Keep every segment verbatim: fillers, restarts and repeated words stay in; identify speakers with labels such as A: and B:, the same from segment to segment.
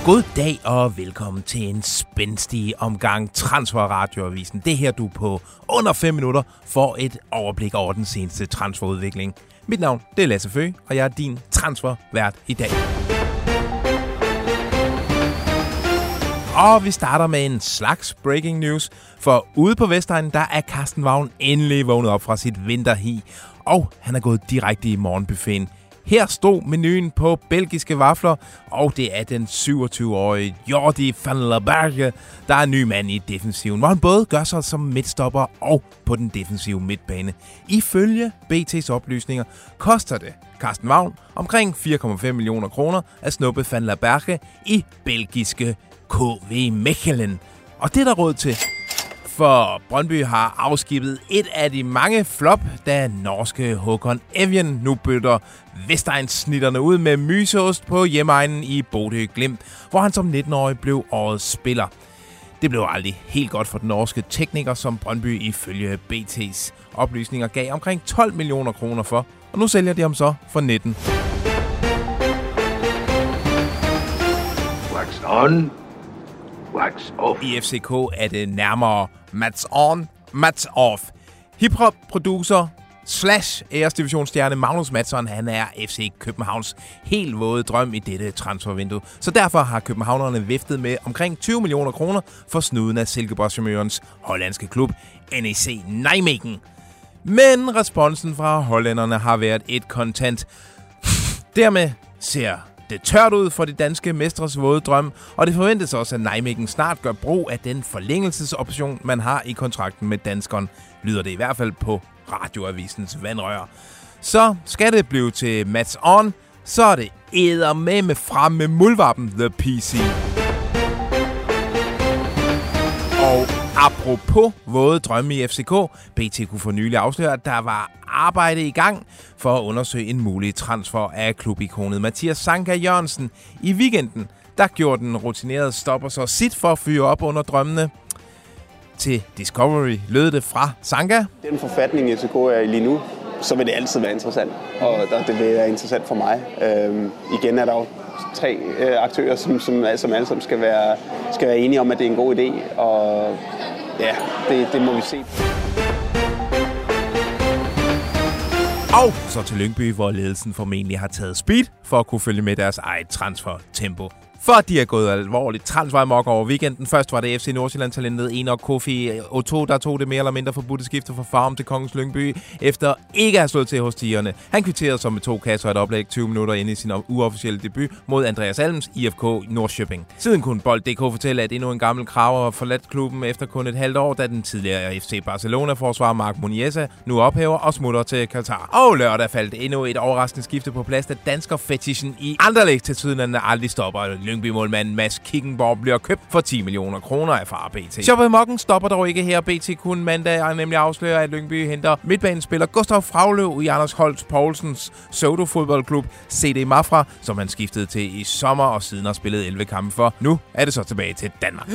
A: God dag og velkommen til en spændstig omgang Transferradioavisen. Det her du på under fem minutter får et overblik over den seneste transferudvikling. Mit navn det er Lasse Føge, og jeg er din transfervært i dag. Og vi starter med en slags breaking news, for ude på Vestegnen, der er Carsten Vagn endelig vågnet op fra sit vinterhi, og han er gået direkte i morgenbuffeten. Her stod menuen på belgiske vafler, og det er den syvogtyve-årige Jordi van der Berge, der er en ny mand i defensiven, hvor han både gør sig som midtstopper og på den defensive midtbane. Ifølge B T's oplysninger koster det Carsten Vagn omkring fire komma fem millioner kroner at snuppe van der Berge i belgiske K V Mechelen. Og det er der råd til. For Brøndby har afskibet et af de mange flop, da norske Håkon Evjen nu bytter Vestegns-snitterne ud med myseost på hjemmeegnen i Bodø Glimt, hvor han som nitten-årig blev årets spiller. Det blev aldrig helt godt for den norske tekniker, som Brøndby ifølge B T's oplysninger gav omkring tolv millioner kroner for, og nu sælger de ham så for nitten.
B: Wax on. Wax off.
A: I F C K er det nærmere Mats on, Mats off. Hiphop-producer slash æresdivisionsstjerne Magnus Mattsson, han er F C Københavns helt våde drøm i dette transfervindue. Så derfor har københavnerne viftet med omkring tyve millioner kroner for snuden af Silkeborg-charmørens hollandske klub N E C Nijmegen. Men responsen fra hollænderne har været et kontant. Dermed ser det tørt ud for de danske mestres våde drøm, og det forventes også, at Nijmegen snart gør brug af den forlængelsesoption, man har i kontrakten med danskeren, lyder det i hvert fald på radioavisens vandrør. Så skal det blive til Mats on, så er det eddermame frem med muldvarpen The P C. Og apropos våde drømme i F C K, B T kunne for nylig afsløre, at der var arbejde i gang for at undersøge en mulig transfer af klubikonet Mathias Sanka Jørgensen. I weekenden, der gjorde den rutinerede stopper så sit for at fyre op under drømmene. Til Discovery lød det fra Sanka.
C: Den forfatning, F C K er i lige nu, så vil det altid være interessant, og det vil være interessant for mig. Øhm, igen er der jo tre øh, aktører, som, som, som alle sammen skal være, skal være enige om, at det er en god idé, og ja, det, det må vi se.
A: Og så til Lyngby, hvor ledelsen formentlig har taget speed for at kunne følge med deres eget transfertempo. For de er gået alvorligt transferamok over weekenden. Først var det F C Nordsjælland-talentet Enoch Kofi Otto, der tog det mere eller mindre forbudte skifte fra Farum til Kongens Lyngby, efter ikke at have slået til hos tigerne. Han kvitterede så med to kasser og et oplæg tyve minutter inde i sin uofficielle debut mod Andreas Alms I F K Norrköping. Siden kunne Bold punktum d k fortælle, at endnu en gammel kraver har forladt klubben efter kun et halvt år, da den tidligere F C Barcelona-forsvarer Marc Muniesa nu ophæver og smutter til Katar. Og lørdag faldt endnu et overraskende skifte på plads, da dansker-fetishen i Anderlecht til sydenlande aldrig stopper. Lyngby-målmanden Mads Kickenborg bliver købt for ti millioner kroner af far B T. Shoppet Mokken stopper dog ikke her. B T kunne mandag nemlig afsløre, at Lyngby henter midtbanespiller Gustav Fragløv i Anders Holst Poulsens pseudo-fodboldklub C D Mafra, som han skiftede til i sommer og siden har spillet elleve kampe for. Nu er det så tilbage til Danmark.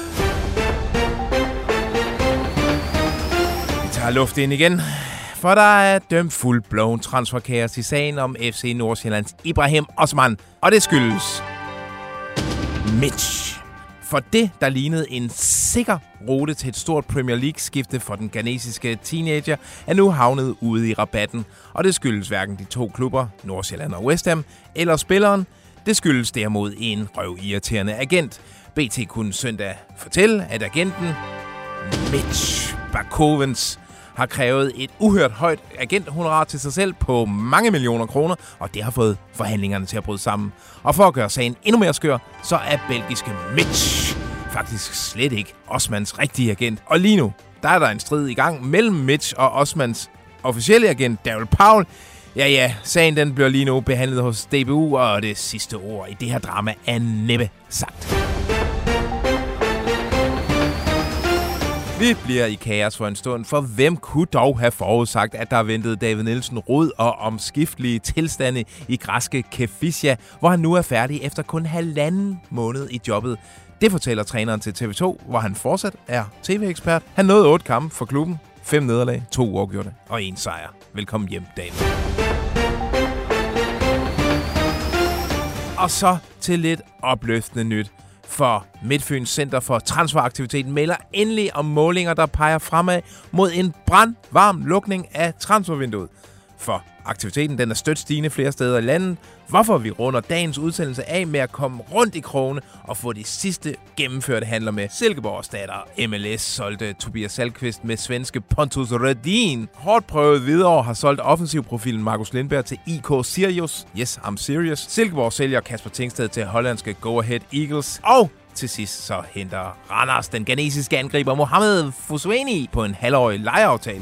A: Vi tager luft ind igen. For der er dømt full-blown transferkaos i sagen om F C Nordsjællands Ibrahim Osman, og det skyldes Mitch. For det, der lignede en sikker rute til et stort Premier League-skifte for den ghanesiske teenager, er nu havnet ude i rabatten. Og det skyldes hverken de to klubber, Nordsjælland og West Ham, eller spilleren. Det skyldes derimod en røvirriterende agent. B T kunne søndag fortælle, at agenten Mitch Bakovens har krævet et uhørt højt agenthonorar til sig selv på mange millioner kroner, og det har fået forhandlingerne til at bryde sammen. Og for at gøre sagen endnu mere skør, så er belgiske Mitch faktisk slet ikke Osmans rigtige agent. Og lige nu, der er der en strid i gang mellem Mitch og Osmans officielle agent Daryl Powell. Ja ja, sagen den bliver lige nu behandlet hos D B U, og det sidste ord i det her drama er næppe sagt. Vi bliver i kaos for en stund, for hvem kunne dog have forudsagt, at der ventede David Nielsen rod og omskiftelige tilstande i græske Kefisya, hvor han nu er færdig efter kun halvanden måned i jobbet. Det fortæller træneren til T V to, hvor han fortsat er tv-ekspert. Han nåede otte kampe for klubben, fem nederlag, to uafgjorte og en sejr. Velkommen hjem, David. Og så til lidt opløftende nyt. For Midtfyns Center for Transferaktiviteten melder endelig om målinger, der peger fremad mod en brandvarm lukning af transfervinduet. For aktiviteten den er stødt stigende flere steder i landet, hvorfor vi runder dagens udsendelse af med at komme rundt i krogene og få de sidste gennemførte handler med. Silkeborgs datter M L S solgte Tobias Salkvist med svenske Pontus Rödin. Hårdt prøvet Hvidovre har solgt offensivprofilen Markus Lindberg til I K Sirius. Yes, I'm serious. Silkeborg sælger Kasper Tingsted til hollandske Go Ahead Eagles. Og til sidst så henter Randers den ghanesiske angriber Mohamed Foussoueni på en halvårig lejeaftale.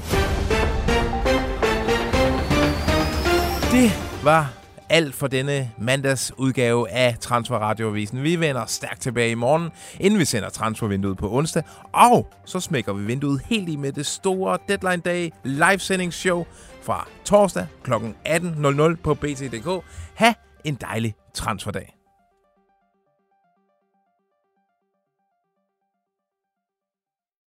A: Det var alt for denne mandags udgave af Transferradioavisen. Vi vender stærkt tilbage i morgen, inden vi sender transfervinduet på onsdag. Og så smækker vi vinduet helt i med det store Deadline Day livesendingsshow fra torsdag kl atten nul nul på B T punktum d k. Ha' en dejlig transferdag.